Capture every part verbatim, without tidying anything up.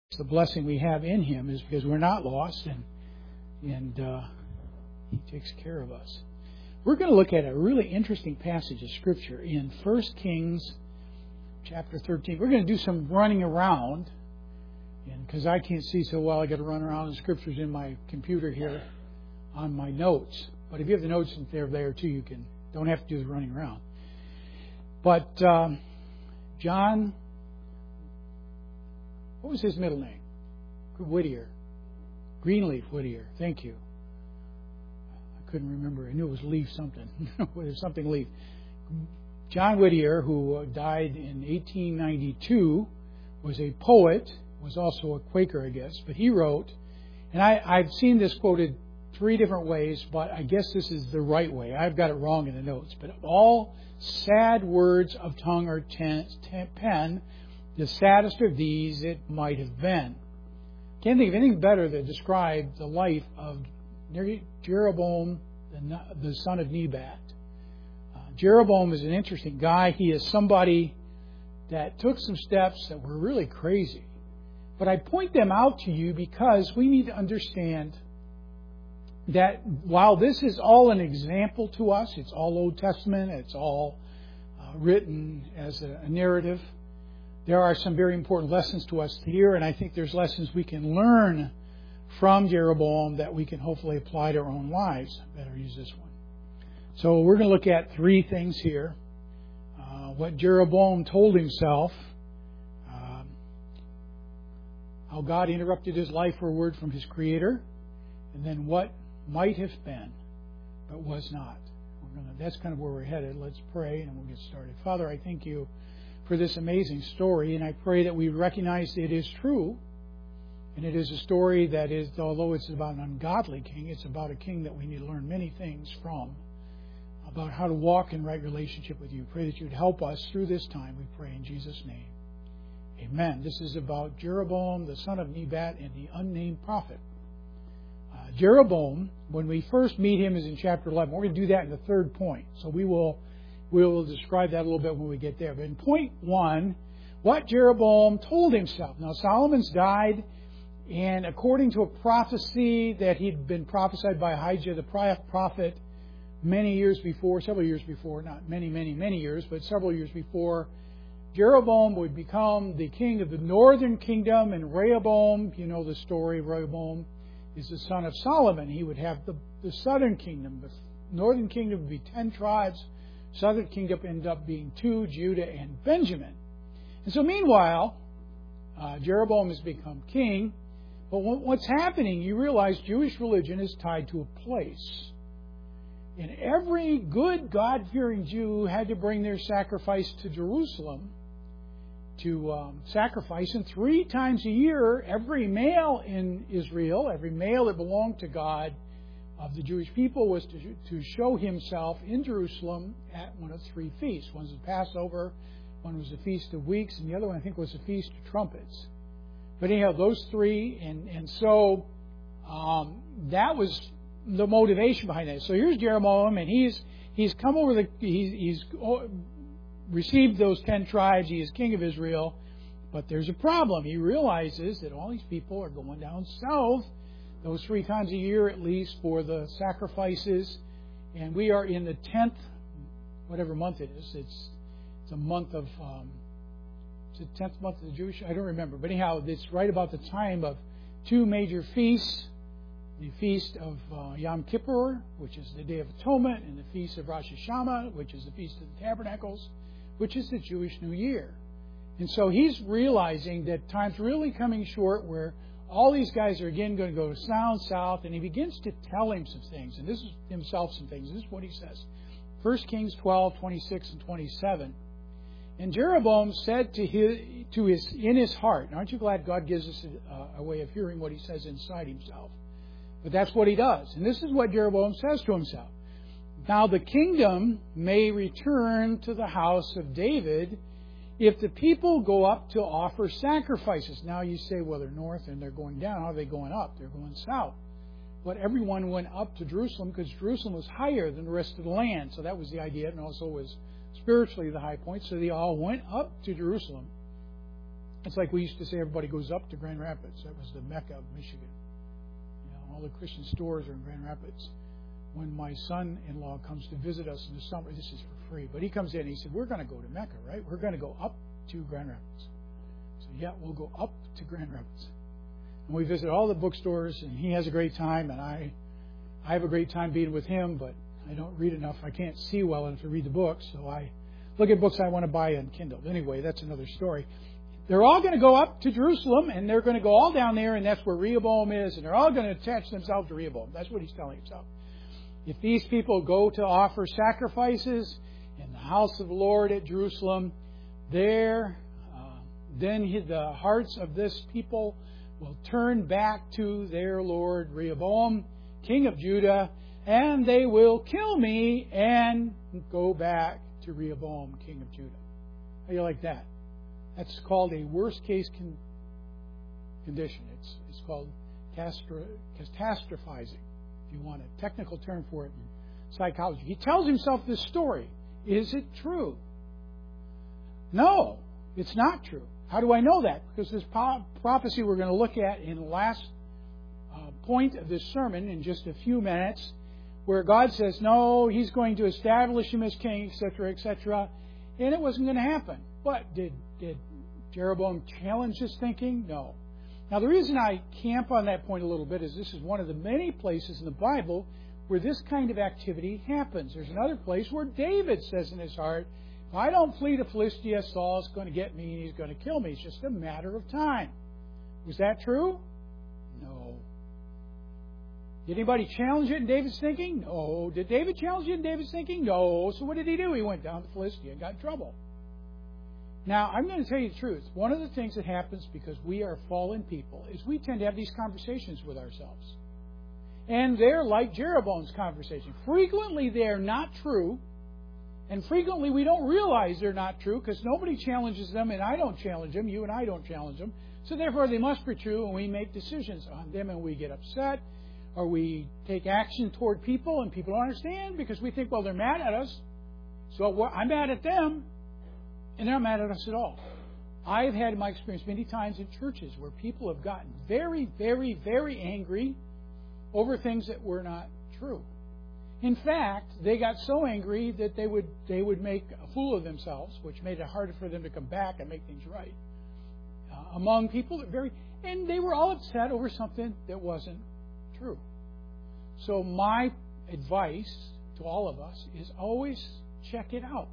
the blessing we have in Him is because we're not lost, and and uh, He takes care of us. We're going to look at a really interesting passage of Scripture in First Kings chapter thirteen. We're going to do some running around, and because I can't see so well, I got to run around in Scriptures in my computer here on my notes. But if you have the notes in there, there too, you can don't have to do the running around. But um, John, what was his middle name? Whittier, Greenleaf Whittier. Thank you. I couldn't remember. I knew it was Leaf something. It was something Leaf. John Whittier, who died in eighteen ninety-two, was a poet, was also a Quaker, I guess, but he wrote, and I, I've seen this quoted three different ways, but I guess this is the right way. I've got it wrong in the notes. But all sad words of tongue or ten, ten, pen, the saddest of these it might have been. Can't think of anything better that described the life of Jeroboam, the, the son of Nebat. Uh, Jeroboam is an interesting guy. He is somebody that took some steps that were really crazy. But I point them out to you because we need to understand that while this is all an example to us, it's all Old Testament, it's all uh, written as a, a narrative, there are some very important lessons to us here, and I think there's lessons we can learn from Jeroboam that we can hopefully apply to our own lives. Better use this one. So we're going to look at three things here. Uh, what Jeroboam told himself, um, how God interrupted his life for a word from his Creator, and then what might have been, but was not. We're gonna, that's kind of where we're headed. Let's pray and we'll get started. Father, I thank you for this amazing story, and I pray that we recognize it is true, and it is a story that is, although it's about an ungodly king, it's about a king that we need to learn many things from, about how to walk in right relationship with you. Pray that you'd help us through this time, we pray in Jesus' name. Amen. This is about Jeroboam, the son of Nebat, and the unnamed prophet. Uh, Jeroboam, when we first meet him, is in chapter eleven. We're going to do that in the third point. So we will we will describe that a little bit when we get there. But in point one, what Jeroboam told himself. Now, Solomon's died, and according to a prophecy that he'd been prophesied by Ahijah the prophet many years before, several years before, not many, many, many years, but several years before, Jeroboam would become the king of the northern kingdom, and Rehoboam, you know the story, Rehoboam is the son of Solomon. He would have the, the southern kingdom. The northern kingdom would be ten tribes. Southern kingdom ended up being two, Judah and Benjamin. And so meanwhile, uh, Jeroboam has become king. But what's happening, you realize Jewish religion is tied to a place. And every good God-fearing Jew had to bring their sacrifice to Jerusalem to um, sacrifice. And three times a year, every male in Israel, every male that belonged to God of the Jewish people was to, to show himself in Jerusalem at one of three feasts. One was the Passover, one was the Feast of Weeks, and the other one I think was the Feast of Trumpets. But anyhow, those three, and, and so um, that was the motivation behind that. So here's Jeroboam, and he's he's come over the he's, he's received those ten tribes. He is king of Israel, but there's a problem. He realizes that all these people are going down south, those three times a year at least, for the sacrifices, and we are in the tenth, whatever month it is. It's it's a month of. Um, The tenth month of the Jewish, I don't remember. But anyhow, it's right about the time of two major feasts. The feast of uh, Yom Kippur, which is the Day of Atonement, and the feast of Rosh Hashanah, which is the Feast of the Tabernacles, which is the Jewish New Year. And so he's realizing that time's really coming short where all these guys are again going to go down south, and he begins to tell him some things. And this is himself some things. This is what he says. First Kings twelve, twenty-six and twenty-seven. And Jeroboam said to his, to his, in his heart, and aren't you glad God gives us a, a way of hearing what he says inside himself? But that's what he does. And this is what Jeroboam says to himself. Now the kingdom may return to the house of David if the people go up to offer sacrifices. Now you say, well, they're north and they're going down. How are they going up? They're going south. But everyone went up to Jerusalem because Jerusalem was higher than the rest of the land. So that was the idea, and also was spiritually the high point. So they all went up to Jerusalem. It's like we used to say everybody goes up to Grand Rapids. That was the Mecca of Michigan. You know, all the Christian stores are in Grand Rapids. When my son-in-law comes to visit us in the summer, this is for free, but he comes in and he said, we're going to go to Mecca, right? We're going to go up to Grand Rapids. So, yeah, we'll go up to Grand Rapids. And we visit all the bookstores, and he has a great time, and I I have a great time being with him, but I don't read enough. I can't see well enough to read the books, so I look at books I want to buy on Kindle. Anyway, that's another story. They're all going to go up to Jerusalem, and they're going to go all down there, and that's where Rehoboam is, and they're all going to attach themselves to Rehoboam. That's what he's telling himself. If these people go to offer sacrifices in the house of the Lord at Jerusalem, there, uh, then the hearts of this people will turn back to their Lord Rehoboam, king of Judah, and they will kill me and go back to Rehoboam, king of Judah. How do you like that? That's called a worst-case con- condition. It's, it's called castro- catastrophizing, if you want a technical term for it in psychology. He tells himself this story. Is it true? No, it's not true. How do I know that? Because this po- prophecy we're going to look at in the last uh, point of this sermon in just a few minutes, where God says, no, He's going to establish him as king, et cetera, et cetera, and it wasn't going to happen. But did, did Jeroboam challenge his thinking? No. Now, the reason I camp on that point a little bit is this is one of the many places in the Bible where this kind of activity happens. There's another place where David says in his heart, if I don't flee to Philistia, Saul's going to get me and he's going to kill me. It's just a matter of time. Was that true? No. Did anybody challenge it in David's thinking? No. Did David challenge it in David's thinking? No. So what did he do? He went down to Philistia and got in trouble. Now, I'm going to tell you the truth. One of the things that happens because we are fallen people is we tend to have these conversations with ourselves. And they're like Jeroboam's conversation. Frequently, they are not true. And frequently, we don't realize they're not true because nobody challenges them, and I don't challenge them. You and I don't challenge them. So therefore, they must be true, and we make decisions on them, and we get upset, or we take action toward people, and people don't understand because we think, well, they're mad at us. So I'm mad at them. And they're not mad at us at all. I've had my experience many times in churches where people have gotten very, very, very angry over things that were not true. In fact, they got so angry that they would they would make a fool of themselves, which made it harder for them to come back and make things right. Uh, among people that very and they were all upset over something that wasn't true. So my advice to all of us is always check it out.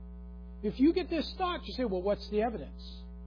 If you get this thought, you say, well, what's the evidence?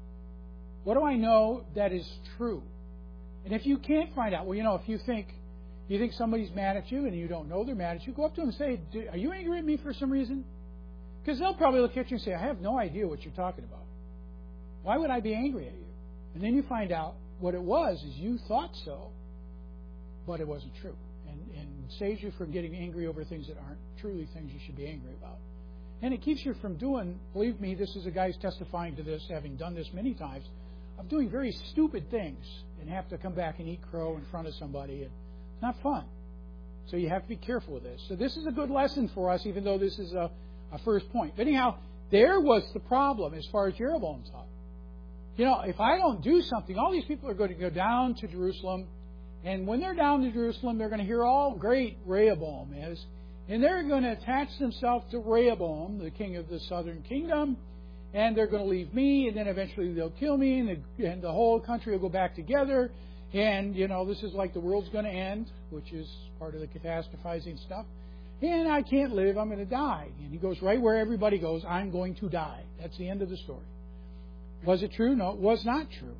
What do I know that is true? And if you can't find out, well, you know, if you think you think somebody's mad at you and you don't know they're mad at you, go up to them and say, are you angry at me for some reason? Because they'll probably look at you and say, I have no idea what you're talking about. Why would I be angry at you? And then you find out what it was is you thought so, but it wasn't true. And, and saves you from getting angry over things that aren't truly things you should be angry about. And it keeps you from doing, believe me, this is a guy who's testifying to this, having done this many times, of doing very stupid things and have to come back and eat crow in front of somebody. And it's not fun. So you have to be careful with this. So this is a good lesson for us, even though this is a, a first point. But anyhow, there was the problem as far as Jeroboam thought. You know, if I don't do something, all these people are going to go down to Jerusalem. And when they're down to Jerusalem, they're going to hear how great Rehoboam is. And they're going to attach themselves to Rehoboam, the king of the southern kingdom, and they're going to leave me, and then eventually they'll kill me, and the, and the whole country will go back together. And, you know, this is like the world's going to end, which is part of the catastrophizing stuff. And I can't live, I'm going to die. And he goes right where everybody goes, I'm going to die. That's the end of the story. Was it true? No, it was not true.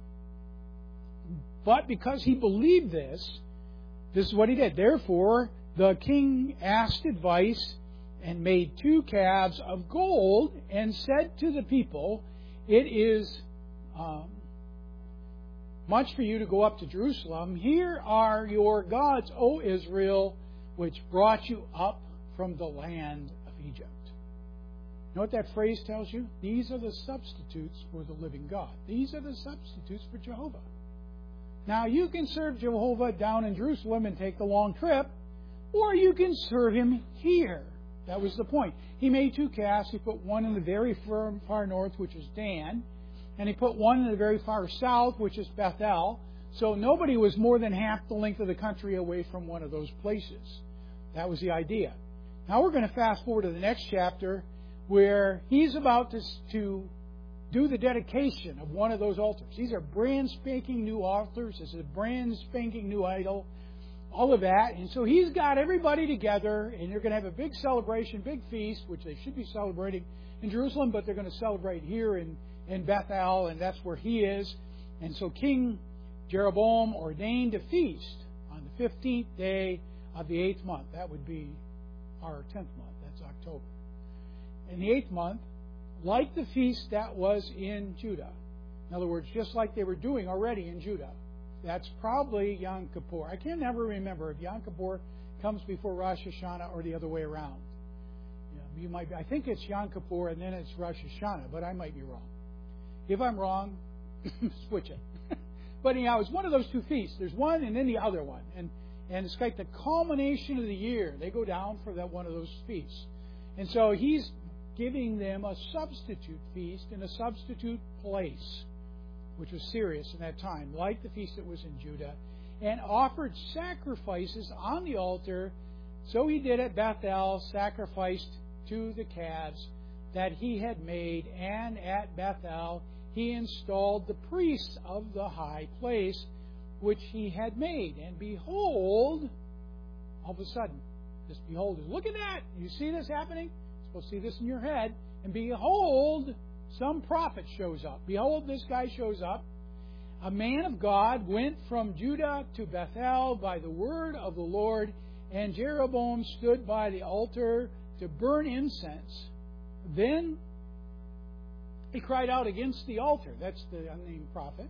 But because he believed this, this is what he did. Therefore, the king asked advice and made two calves of gold and said to the people, it is um, much for you to go up to Jerusalem. Here are your gods, O Israel, which brought you up from the land of Egypt. You know what that phrase tells you? These are the substitutes for the living God. These are the substitutes for Jehovah. Now, you can serve Jehovah down in Jerusalem and take the long trip, or you can serve Him here. That was the point. He made two calves. He put one in the very far, far north, which is Dan, and he put one in the very far south, which is Bethel. So nobody was more than half the length of the country away from one of those places. That was the idea. Now we're going to fast forward to the next chapter, where he's about to, to do the dedication of one of those altars. These are brand spanking new altars. This is a brand spanking new idol. All of that. And so he's got everybody together, and they're going to have a big celebration, big feast, which they should be celebrating in Jerusalem, but they're going to celebrate here in, in Bethel, and that's where he is. And so King Jeroboam ordained a feast on the fifteenth day of the eighth month. That would be our tenth month. That's October. In the eighth month, like the feast that was in Judah. In other words, just like they were doing already in Judah. That's probably Yom Kippur. I can never remember if Yom Kippur comes before Rosh Hashanah or the other way around. You might be, I think it's Yom Kippur and then it's Rosh Hashanah, but I might be wrong. If I'm wrong, switch it. But anyhow, it's one of those two feasts. There's one and then the other one. And and it's like the culmination of the year. They go down for that one of those feasts. And so he's giving them a substitute feast in a substitute place, which was serious in that time, like the feast that was in Judah, and offered sacrifices on the altar. So he did at Bethel, sacrificed to the calves that he had made, and at Bethel he installed the priests of the high place which he had made. And behold, all of a sudden, this behold is, look at that! You see this happening? You're supposed to see this in your head. And behold, some prophet shows up. Behold, this guy shows up. A man of God went from Judah to Bethel by the word of the Lord, and Jeroboam stood by the altar to burn incense. Then he cried out against the altar, that's the unnamed prophet,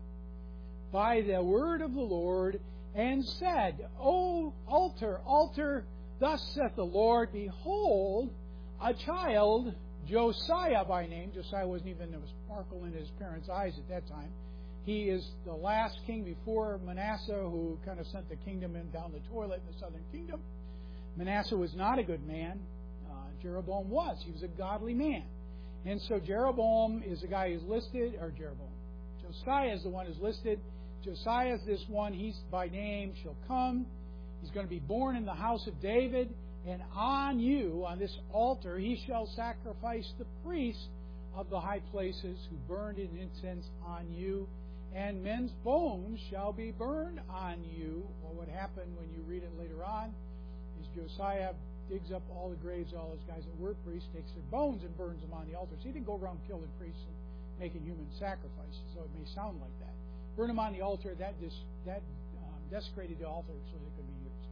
by the word of the Lord, and said, O altar, altar, thus saith the Lord, behold, a child, Josiah by name. Josiah wasn't even, there was sparkle in his parents' eyes at that time. He is the last king before Manasseh, who kind of sent the kingdom in down the toilet in the southern kingdom. Manasseh was not a good man. Uh, Jeroboam was. He was a godly man. And so Jeroboam is the guy who's listed, or Jeroboam. Josiah is the one who's listed. Josiah is this one, he's by name, shall come. He's going to be born in the house of David. And on you, on this altar, he shall sacrifice the priests of the high places who burned in incense on you. And men's bones shall be burned on you. Well, what happened when you read it later on is Josiah digs up all the graves, all those guys that were priests, takes their bones and burns them on the altar. So he didn't go around killing priests and making human sacrifices, so it may sound like that. Burn them on the altar, that dis, that um, desecrated the altar so that it could be used.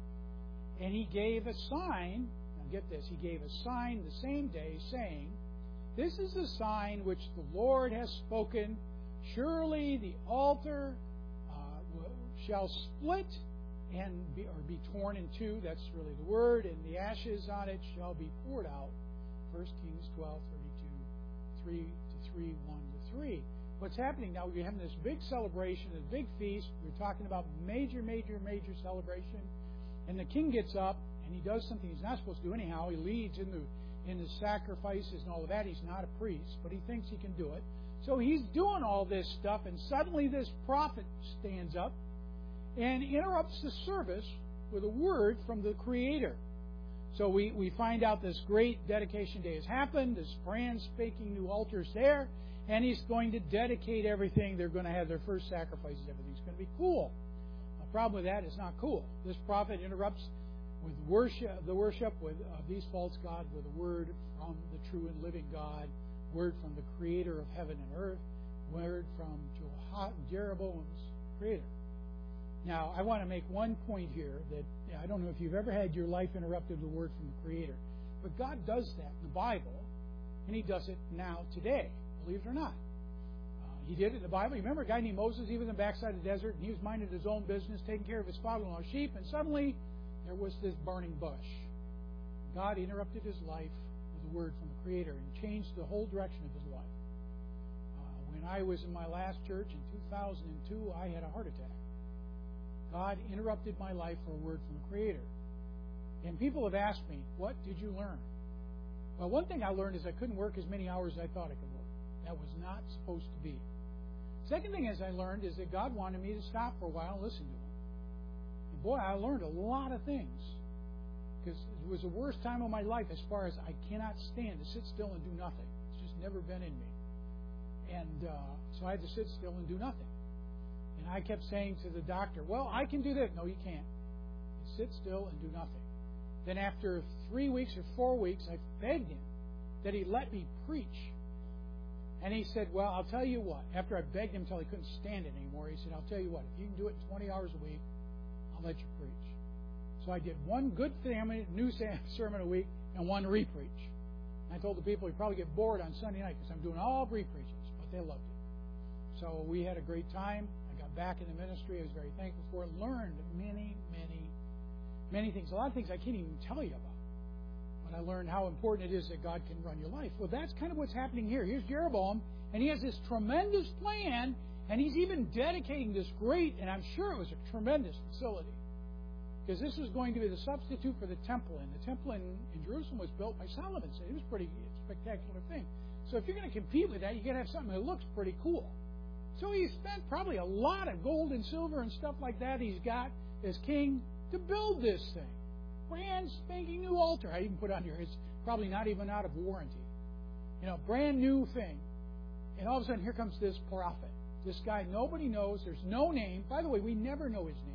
And he gave a sign, now get this, he gave a sign the same day, saying, this is the sign which the Lord has spoken. Surely the altar uh, shall split and be, or be torn in two. That's really the word. And the ashes on it shall be poured out. First Kings twelve, thirty-two, three to three, one to three. What's happening now, we're having this big celebration, this big feast. We're talking about major, major, major celebration. And the king gets up and he does something he's not supposed to do anyhow. He leads in the in the sacrifices and all of that. He's not a priest, but he thinks he can do it. So he's doing all this stuff, and suddenly this prophet stands up and interrupts the service with a word from the Creator. So we, we find out this great dedication day has happened, this brand spanking new altar's there, and he's going to dedicate everything. They're going to have their first sacrifices. Everything's going to be cool. The problem with that is not cool. This prophet interrupts with worship, the worship with uh, these false gods with a word from the true and living God, word from the Creator of heaven and earth, word from Jeroboam's Creator. Now, I want to make one point here that I don't know if you've ever had your life interrupted with a word from the Creator, but God does that in the Bible, and He does it now today, believe it or not. Uh, he did it in the Bible. You remember a guy named Moses? He was in the backside of the desert, and he was minding his own business, taking care of his father-in-law's sheep, and suddenly there was this burning bush. God interrupted his life with a word from the Creator and changed the whole direction of his life. Uh, when I was in my last church in two thousand two, I had a heart attack. God interrupted my life for a word from the Creator. And people have asked me, what did you learn? Well, one thing I learned is I couldn't work as many hours as I thought I could work. That was not supposed to be. Second thing is I learned is that God wanted me to stop for a while and listen to Him. And boy, I learned a lot of things. Because it was the worst time of my life as far as I cannot stand to sit still and do nothing. It's just never been in me. And uh, so I had to sit still and do nothing. And I kept saying to the doctor, well, I can do this. No, you can't. You sit still and do nothing. Then after three weeks or four weeks, I begged him that he let me preach. And he said, well, I'll tell you what. After I begged him until he couldn't stand it anymore, he said, I'll tell you what. If you can do it in twenty hours a week, I'll let you preach. So I did one good sermon, new sermon a week, and one repreach. And I told the people you'd probably get bored on Sunday night because I'm doing all repreaches, but they loved it. So we had a great time. I got back in the ministry. I was very thankful for it. Learned many, many, many things. A lot of things I can't even tell you about. But I learned how important it is that God can run your life. Well, that's kind of what's happening here. Here's Jeroboam, and he has this tremendous plan, and he's even dedicating this great, and I'm sure it was a tremendous facility. Because this was going to be the substitute for the temple. And the temple in, in Jerusalem was built by Solomon. So it was a pretty spectacular thing. So if you're going to compete with that, you've got to have something that looks pretty cool. So he spent probably a lot of gold and silver and stuff like that he's got as king to build this thing. Brand spanking new altar. I even put on here, it's probably not even out of warranty. You know, brand new thing. And all of a sudden, here comes this prophet. This guy nobody knows. There's no name. By the way, we never know his name.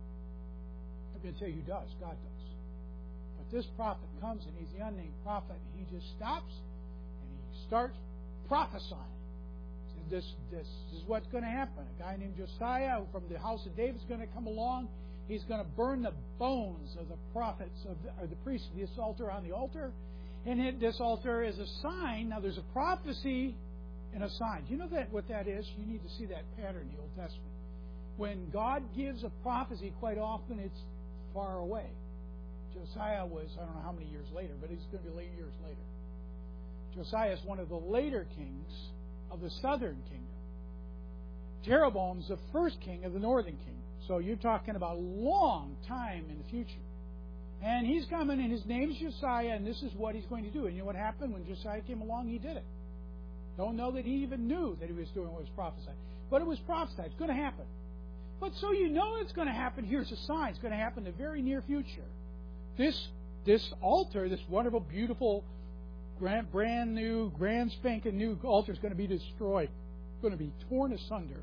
I'm going to tell you who does. God does. But this prophet comes, and he's the unnamed prophet, and he just stops, and he starts prophesying. So this, this, this is what's going to happen. A guy named Josiah from the house of David is going to come along. He's going to burn the bones of the prophets, of the, or the priests of this altar on the altar. And it, this altar is a sign. Now, there's a prophecy and a sign. Do you know that what that is? You need to see that pattern in the Old Testament. When God gives a prophecy, quite often it's far away. Josiah was, I don't know how many years later, but he's going to be late years later. Josiah is one of the later kings of the southern kingdom. Jeroboam's the first king of the northern kingdom. So you're talking about a long time in the future. And he's coming, and his name's Josiah, and this is what he's going to do. And you know what happened? When Josiah came along, he did it. Don't know that he even knew that he was doing what was prophesied. But it was prophesied. It's going to happen. But so you know it's going to happen. Here's a sign. It's going to happen in the very near future. This this altar, this wonderful, beautiful, grand, brand new, grand spanking new altar is going to be destroyed. It's going to be torn asunder.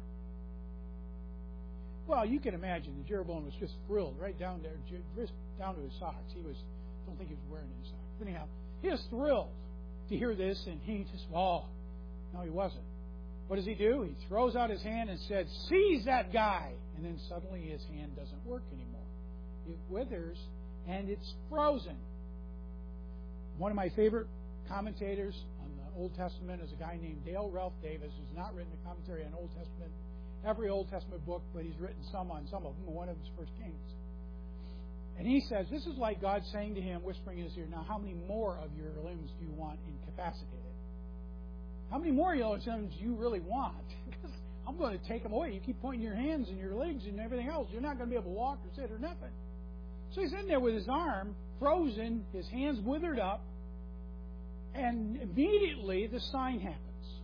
Well, you can imagine that Jeroboam was just thrilled right down there, just down to his socks. He was, I don't think he was wearing any socks. But anyhow, he was thrilled to hear this, and he just, oh, no, he wasn't. What does he do? He throws out his hand and said, seize that guy. And then suddenly his hand doesn't work anymore. It withers, and it's frozen. One of my favorite commentators on the Old Testament is a guy named Dale Ralph Davis, who's not written a commentary on Old Testament, every Old Testament book, but he's written some on some of them. One of them is First Kings. And he says, this is like God saying to him, whispering in his ear, now how many more of your limbs do you want incapacitated? How many more of your limbs do you really want? Because I'm going to take them away. You keep pointing your hands and your legs and everything else. You're not going to be able to walk or sit or nothing. So he's in there with his arm frozen, his hands withered up, and immediately the sign happens.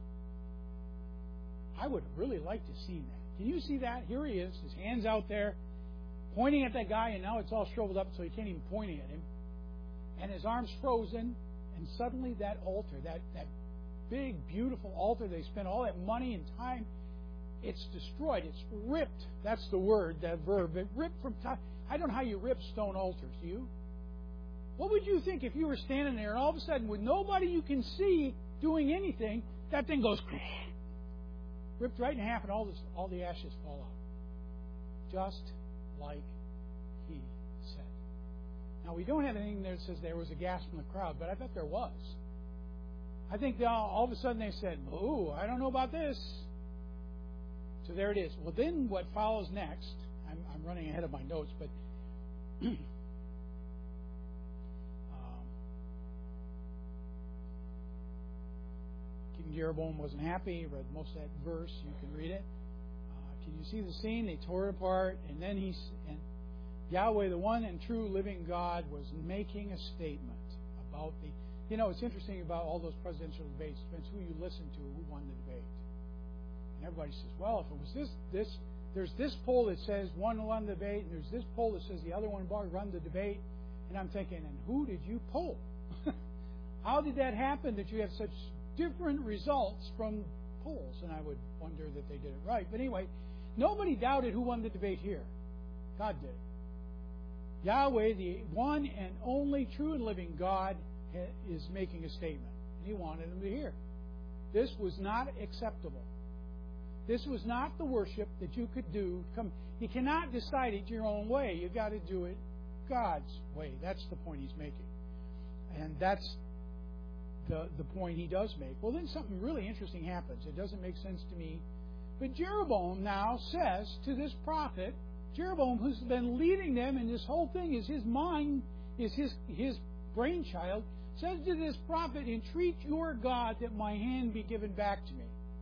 I would have really liked to have seen that. Can you see that? Here he is, his hands out there, pointing at that guy, and now it's all shriveled up so he can't even point at him. And his arm's frozen, and suddenly that altar, that, that big, beautiful altar they spent all that money and time, it's destroyed. It's ripped. That's the word, that verb. It ripped from top. I don't know how you rip stone altars, do you? What would you think if you were standing there and all of a sudden, with nobody you can see doing anything, that thing goes ripped right in half, and all this, all the ashes fall out, just like he said. Now we don't have anything there that says there was a gasp from the crowd, but I bet there was. I think they all, all of a sudden they said, "Ooh, I don't know about this." So there it is. Well, then what follows next? I'm, I'm running ahead of my notes, but. King Jeroboam wasn't happy. He read most of that verse. You can read it. Uh, can you see the scene? They tore it apart, and then he's and Yahweh, the one and true living God, was making a statement about the. You know, it's interesting about all those presidential debates. It depends who you listen to, who won the debate. And everybody says, well, if it was this, this, there's this poll that says one won the debate, and there's this poll that says the other one run the debate. And I'm thinking, and who did you poll? How did that happen that you have such different results from polls? And I would wonder that they did it right. But anyway, nobody doubted who won the debate here. God did. Yahweh, the one and only true and living God, is making a statement. And He wanted them to hear. This was not acceptable. This was not the worship that you could do. Come, you cannot decide it your own way. You've got to do it God's way. That's the point He's making. And that's the, the point He does make. Well, then something really interesting happens. It doesn't make sense to me. But Jeroboam now says to this prophet, Jeroboam, who's been leading them, and this whole thing is his mind, is his his brainchild, says to this prophet, entreat your God that my hand be given back to me.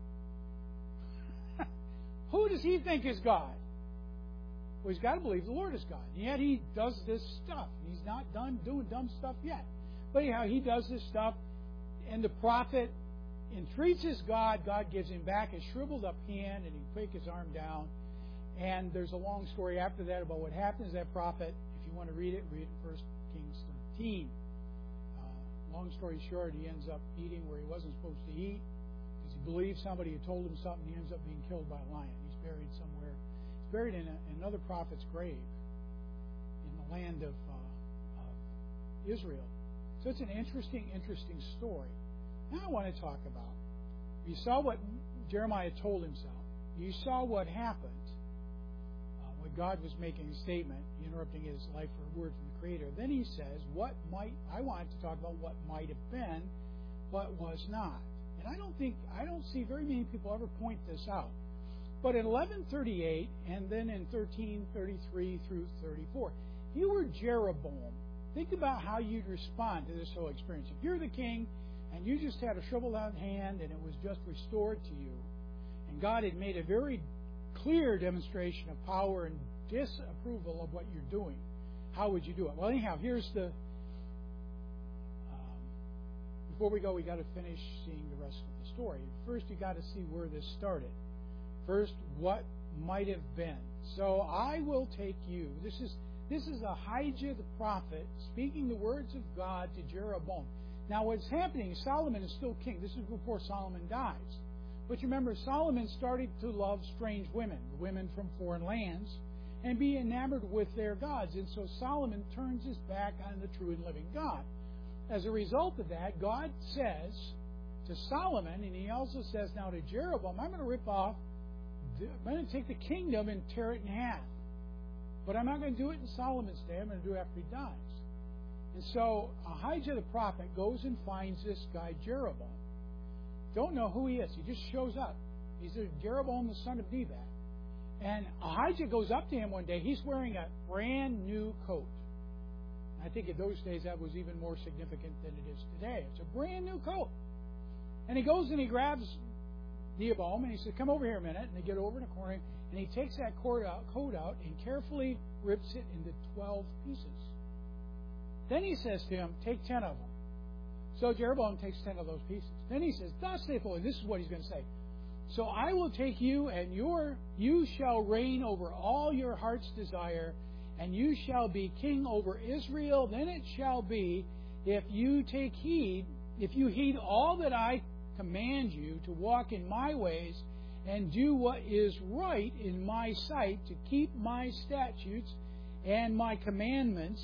Who does he think is God? Well, he's got to believe the Lord is God. And yet he does this stuff. He's not done doing dumb stuff yet. But anyhow, he does this stuff, and the prophet entreats his God. God gives him back his shriveled up hand, and he breaks his arm down. And there's a long story after that about what happens to that prophet. If you want to read it, read First Kings thirteen. Uh, long story short, he ends up eating where he wasn't supposed to eat because he believed somebody had told him something. He ends up being killed by a lion. He's buried somewhere. He's buried in a, another prophet's grave in the land of, uh, of Israel. So it's an interesting, interesting story. Now I want to talk about, you saw what Jeremiah told himself. You saw what happened uh, when God was making a statement, interrupting his life for a word from the Creator. Then he says, what might, I wanted to talk about what might have been, but was not. And I don't think, I don't see very many people ever point this out. But in eleven thirty-eight, and then in thirteen thirty-three through thirty-four, if you were Jeroboam, think about how you'd respond to this whole experience. If you're the king, and you just had a shriveled out hand, and it was just restored to you, and God had made a very clear demonstration of power and disapproval of what you're doing, how would you do it? Well, anyhow, here's the... Um, before we go, we got to finish seeing the rest of the story. First, you got to see where this started. First, what might have been. So I will take you. This is this is Ahijah the prophet speaking the words of God to Jeroboam. Now, what's happening is Solomon is still king. This is before Solomon dies. But you remember, Solomon started to love strange women, women from foreign lands, and be enamored with their gods. And so Solomon turns his back on the true and living God. As a result of that, God says to Solomon, and he also says now to Jeroboam, I'm going to rip off, I'm going to take the kingdom and tear it in half. But I'm not going to do it in Solomon's day. I'm going to do it after he dies. And so Ahijah the prophet goes and finds this guy Jeroboam. Don't know who he is. He just shows up. He's Jeroboam, the son of Nebat. And Ahijah goes up to him one day. He's wearing a brand new coat. I think in those days that was even more significant than it is today. It's a brand new coat. And he goes and he grabs Rehoboam and he says, come over here a minute. And they get over in a corner. And he takes that coat out, coat out and carefully rips it into twelve pieces. Then he says to him, take ten of them. So Jeroboam takes ten of those pieces. Then he says, thus saith the Lord, this is what he's going to say. So I will take you, and your you shall reign over all your heart's desire, and you shall be king over Israel. Then it shall be, if you take heed, if you heed all that I command you to walk in my ways, and do what is right in my sight, to keep my statutes and my commandments,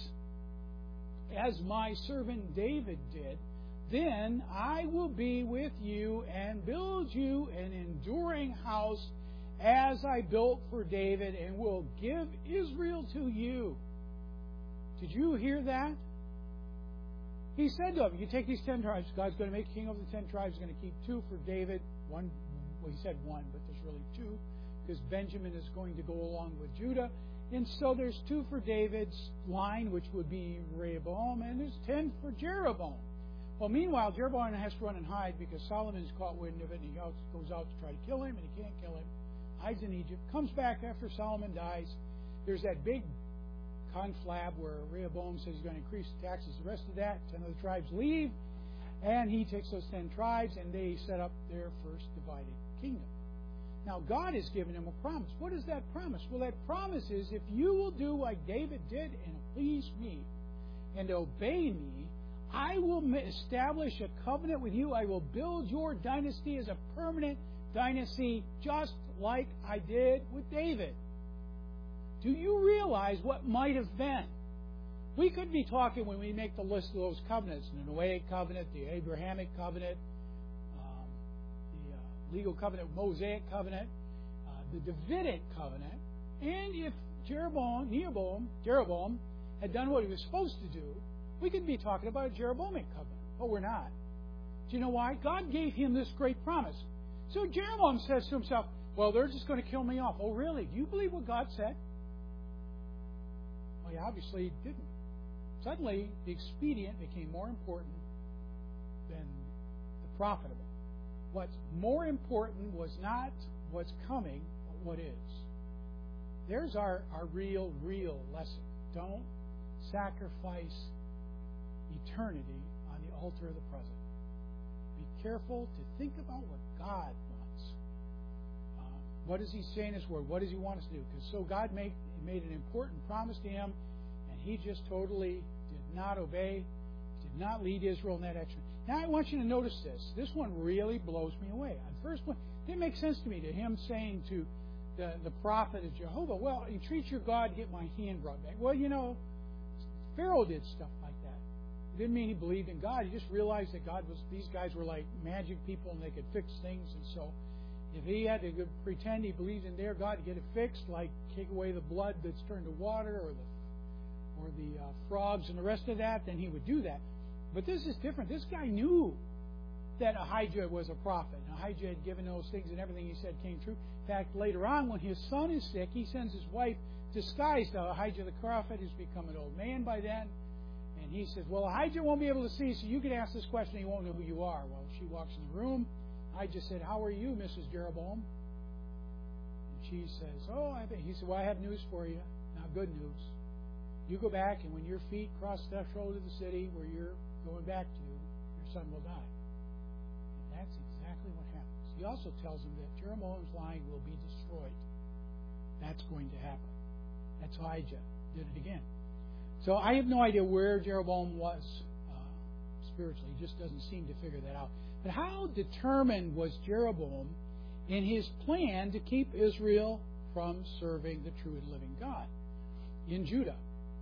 as my servant David did, then I will be with you and build you an enduring house as I built for David, and will give Israel to you. Did you hear that? He said to him, you take these ten tribes, God's going to make a king over the ten tribes. He's going to keep two for David. One, well, he said one, but there's really two, because Benjamin is going to go along with Judah. And so there's two for David's line, which would be Rehoboam, and there's ten for Jeroboam. Well, meanwhile, Jeroboam has to run and hide because Solomon's caught wind of it, and he goes out to try to kill him, and he can't kill him. Hides in Egypt. Comes back after Solomon dies. There's that big conflab where Rehoboam says he's going to increase the taxes. The rest of that, ten of the tribes leave, and he takes those ten tribes, and they set up their first divided kingdom. Now, God has given him a promise. What is that promise? Well, that promise is if you will do like David did and please me and obey me, I will establish a covenant with you. I will build your dynasty as a permanent dynasty, just like I did with David. Do you realize what might have been? We could be talking when we make the list of those covenants, the Noahic covenant, the Abrahamic covenant, um, the uh, legal covenant, Mosaic covenant, uh, the Davidic covenant, and if Jeroboam, Jeroboam, Jeroboam had done what he was supposed to do, we could be talking about a Jeroboamic covenant, but we're not. Do you know why? God gave him this great promise. So Jeroboam says to himself, well, they're just going to kill me off. Oh, really? Do you believe what God said? Well, he obviously didn't. Suddenly, the expedient became more important than the profitable. What's more important was not what's coming, but what is. There's our, our real, real lesson. Don't sacrifice eternity on the altar of the present. Be careful to think about what God wants. Um, what does He say in His Word? What does He want us to do? Because so God made, made an important promise to him, and he just totally did not obey, did not lead Israel in that action. Now I want you to notice this. This one really blows me away. On first one, it didn't make sense to me to him saying to the, the prophet of Jehovah, well, entreat your God to get my hand brought back. Well, you know, Pharaoh did stuff like that. It didn't mean he believed in God. He just realized that God was, these guys were like magic people and they could fix things. And so if he had to pretend he believed in their God to get it fixed, like take away the blood that's turned to water or the or the uh, frogs and the rest of that, then he would do that. But this is different. This guy knew that Ahijah was a prophet. And Ahijah had given those things and everything he said came true. In fact, later on, when his son is sick, he sends his wife disguised. Now, Ahijah the prophet has become an old man by then. And he says, well, Ahijah won't be able to see, so you can ask this question, he won't know who you are. Well, she walks in the room. Ahijah said, how are you, Missus Jeroboam? And she says, oh, I he said, well, I have news for you. Now, good news. You go back, and when your feet cross the threshold of the city where you're going back to, your son will die. And that's exactly what happens. He also tells him that Jeroboam's line will be destroyed. That's going to happen. That's Ahijah did it again. So I have no idea where Jeroboam was uh, spiritually. He just doesn't seem to figure that out. But how determined was Jeroboam in his plan to keep Israel from serving the true and living God in Judah?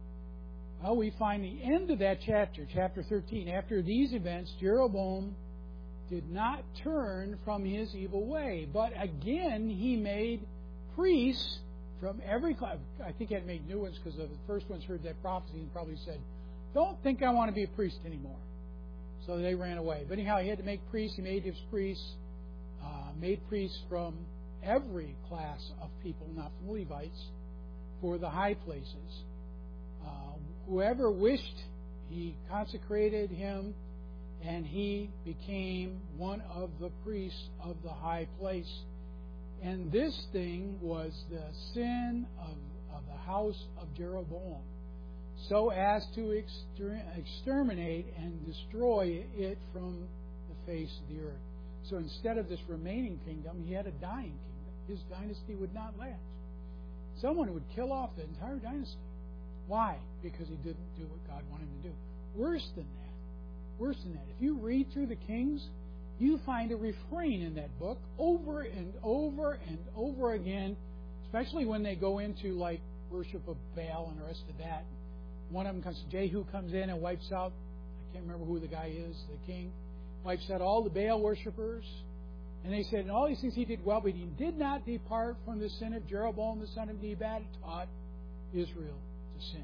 Well, we find the end of that chapter, chapter thirteen. After these events, Jeroboam did not turn from his evil way, but again he made priests from every class. I think he had made new ones because the first ones heard that prophecy and probably said, don't think I want to be a priest anymore. So they ran away. But anyhow, he had to make priests. He made his priests, uh, made priests from every class of people, not from Levites, for the high places. Uh, whoever wished, he consecrated him, and he became one of the priests of the high place. And this thing was the sin of, of the house of Jeroboam, so as to exter- exterminate and destroy it from the face of the earth. So instead of this remaining kingdom, he had a dying kingdom. His dynasty would not last. Someone would kill off the entire dynasty. Why? Because he didn't do what God wanted him to do. Worse than that. Worse than that. If you read through the Kings, you find a refrain in that book over and over and over again, especially when they go into like worship of Baal and the rest of that. One of them comes, Jehu comes in and wipes out, I can't remember who the guy is, the king, wipes out all the Baal worshippers. And they said, in all these things he did well, but he did not depart from the sin of Jeroboam, the son of Nebat, taught Israel to sin.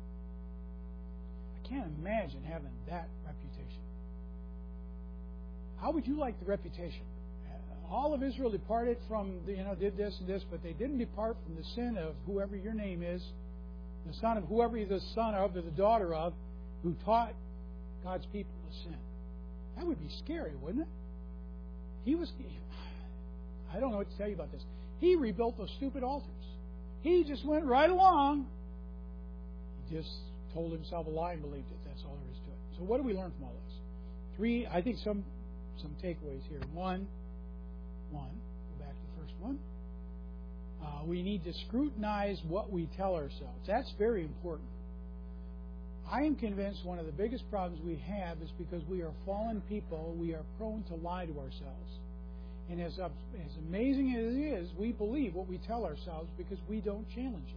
I can't imagine having that reputation. How would you like the reputation? All of Israel departed from, you know, did this and this, but they didn't depart from the sin of whoever your name is, the son of whoever you're the son of or the daughter of, who taught God's people to sin. That would be scary, wouldn't it? He was, I don't know what to tell you about this. He rebuilt those stupid altars. He just went right along. He just told himself a lie and believed it. That's all there is to it. So what do we learn from all this? Three, I think some some takeaways here. One, one, go back to the first one. Uh, we need to scrutinize what we tell ourselves. That's very important. I am convinced one of the biggest problems we have is because we are fallen people, we are prone to lie to ourselves. And as, as amazing as it is, we believe what we tell ourselves because we don't challenge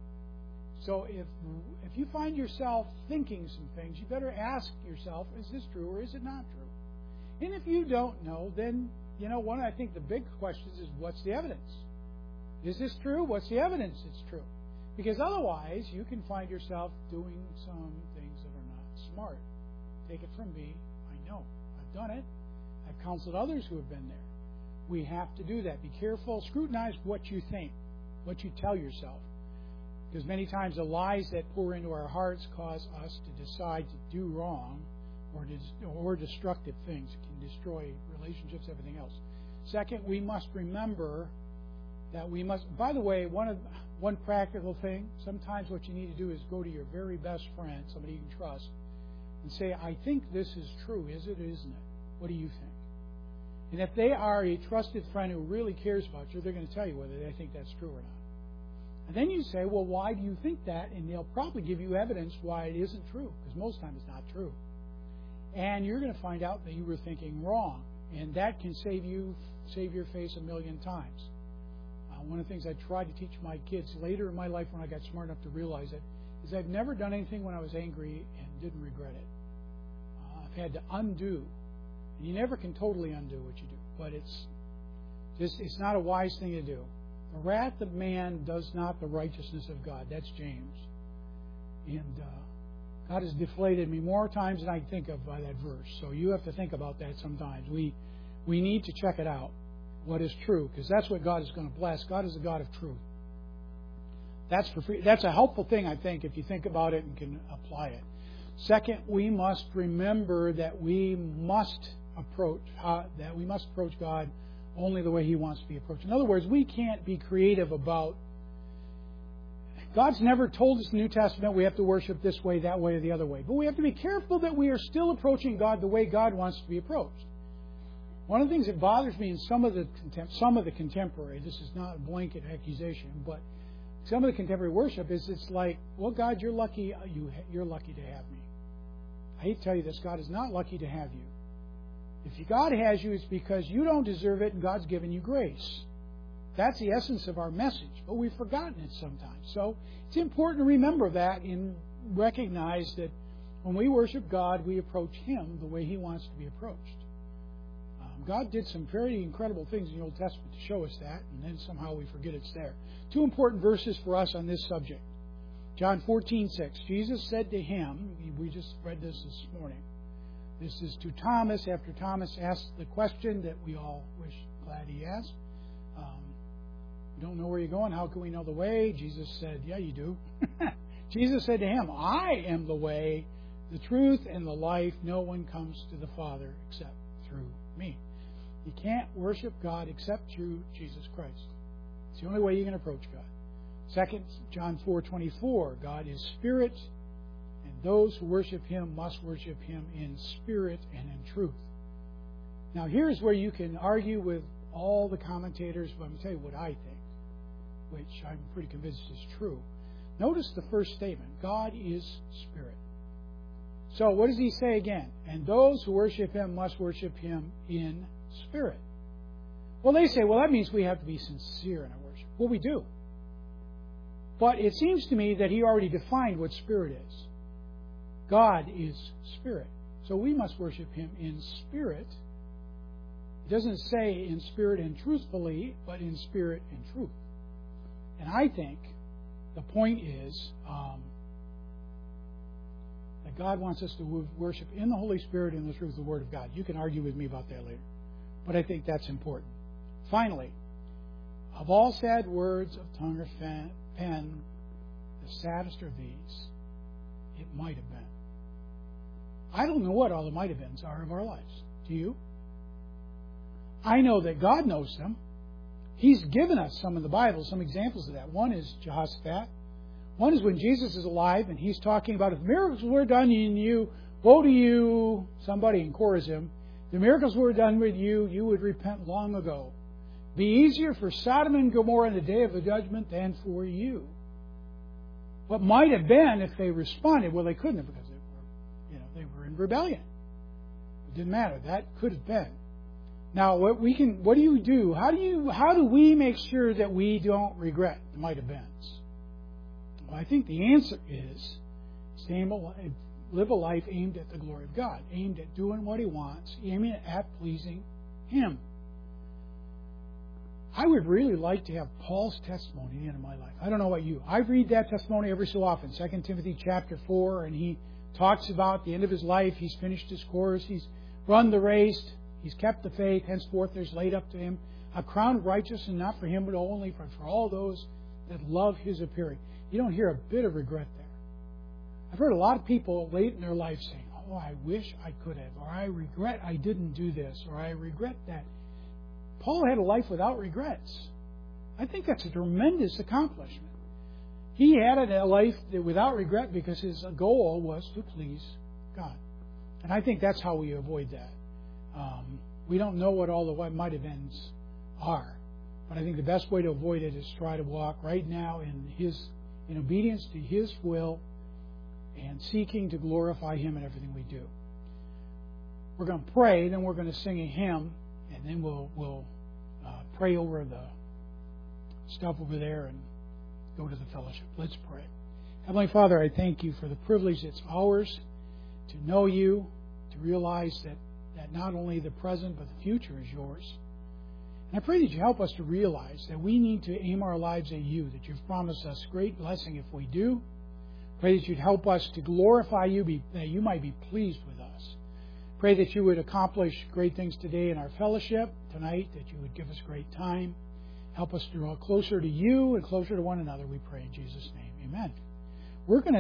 it. So if if you find yourself thinking some things, you better ask yourself, is this true or is it not true? And if you don't know, then, you know, one, I think the big questions is, what's the evidence? Is this true? What's the evidence it's true? Because otherwise, you can find yourself doing some things that are not smart. Take it from me. I know. I've done it. I've counseled others who have been there. We have to do that. Be careful. Scrutinize what you think, what you tell yourself. Because many times the lies that pour into our hearts cause us to decide to do wrong or, or destructive things. It can destroy relationships, everything else. Second, we must remember that we must, by the way, one of one practical thing, sometimes what you need to do is go to your very best friend, somebody you can trust, and say, I think this is true. Is it or isn't it? What do you think? And if they are a trusted friend who really cares about you, they're going to tell you whether they think that's true or not. And then you say, well, why do you think that? And they'll probably give you evidence why it isn't true, because most times it's not true. And you're going to find out that you were thinking wrong. And that can save you, save your face a million times. Uh, one of the things I tried to teach my kids later in my life when I got smart enough to realize it is I've never done anything when I was angry and didn't regret it. Uh, I've had to undo. And you never can totally undo what you do. But it's just, it's not a wise thing to do. The wrath of man does not the righteousness of God. That's James. And uh, God has deflated me more times than I can think of by that verse. So you have to think about that sometimes. We we need to check it out, what is true, because that's what God is going to bless. God is a God of truth. That's for free. That's a helpful thing, I think, if you think about it and can apply it. Second, we must remember that we must approach uh, that we must approach God only the way He wants to be approached. In other words, we can't be creative about. God's never told us in the New Testament we have to worship this way, that way, or the other way. But we have to be careful that we are still approaching God the way God wants to be approached. One of the things that bothers me in some of the some of the contemporary, this is not a blanket accusation, but some of the contemporary worship is it's like, well, God, you're lucky. You you're lucky to have me. I hate to tell you this, God is not lucky to have you. If God has you, it's because you don't deserve it and God's given you grace. That's the essence of our message, but we've forgotten it sometimes. So it's important to remember that and recognize that when we worship God, we approach Him the way He wants to be approached. Um, God did some very incredible things in the Old Testament to show us that, and then somehow we forget it's there. Two important verses for us on this subject. John fourteen six. Jesus said to him, we just read this this morning. This is to Thomas after Thomas asked the question that we all wish glad he asked. Um, we don't know where you're going. How can we know the way? Jesus said, yeah, you do. Jesus said to him, I am the way, the truth, and the life. No one comes to the Father except through me. You can't worship God except through Jesus Christ. It's the only way you can approach God. Second, John four twenty-four. God is spirit. Those who worship Him must worship Him in spirit and in truth. Now, here's where you can argue with all the commentators, but I'm going to tell you what I think, which I'm pretty convinced is true. Notice the first statement. God is spirit. So, what does He say again? And those who worship Him must worship Him in spirit. Well, they say, well, that means we have to be sincere in our worship. Well, we do. But it seems to me that He already defined what spirit is. God is spirit. So we must worship Him in spirit. It doesn't say in spirit and truthfully, but in spirit and truth. And I think the point is um, that God wants us to worship in the Holy Spirit and the truth of the Word of God. You can argue with me about that later. But I think that's important. Finally, of all sad words of tongue or pen, the saddest are these. It might have been. I don't know what all the might have beens are of our lives. Do you? I know that God knows them. He's given us some in the Bible, some examples of that. One is Jehoshaphat. One is when Jesus is alive and He's talking about if miracles were done in you, woe to you, somebody in Chorazin. If the miracles were done with you, you would repent long ago. Be easier for Sodom and Gomorrah in the day of the judgment than for you. What might have been if they responded, well, they couldn't have because they were, you know, they were in rebellion. It didn't matter. That could have been. Now, what we can, what do you do? How do you, how do we make sure that we don't regret the might have beens? Well, I think the answer is stay alive, live a life aimed at the glory of God, aimed at doing what He wants, aiming at pleasing Him. I would really like to have Paul's testimony at the end of my life. I don't know about you. I read that testimony every so often, Second Timothy chapter four, and he talks about the end of his life. He's finished his course. He's run the race. He's kept the faith. Henceforth there's laid up to him a crown of righteousness, not for him, but only for, for all those that love His appearing. You don't hear a bit of regret there. I've heard a lot of people late in their life saying, oh, I wish I could have, or I regret I didn't do this, or I regret that. Paul had a life without regrets. I think that's a tremendous accomplishment. He had a life without regret because his goal was to please God. And I think that's how we avoid that. Um, we don't know what all the what might have beens are, but I think the best way to avoid it is try to walk right now in His, in obedience to His will and seeking to glorify Him in everything we do. We're going to pray, then we're going to sing a hymn, and then we'll we'll uh, pray over the stuff over there and go to the fellowship. Let's pray. Heavenly Father, I thank You for the privilege that's ours to know You, to realize that, that not only the present but the future is Yours. And I pray that You help us to realize that we need to aim our lives at You, that You've promised us great blessing if we do. Pray that You'd help us to glorify You, be, that You might be pleased with us. Pray that You would accomplish great things today in our fellowship tonight, that You would give us great time. Help us to draw closer to You and closer to one another, we pray in Jesus' name. Amen. We're going to